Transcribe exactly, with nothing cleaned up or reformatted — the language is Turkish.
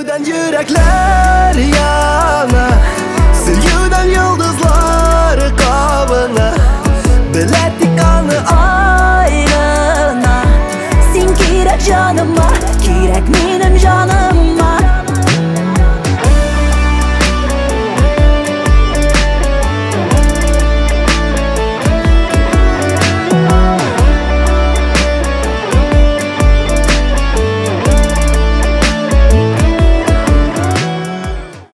Sevgiden yürekler yana, sevgiden yıldızlar kavana. Bilettik anı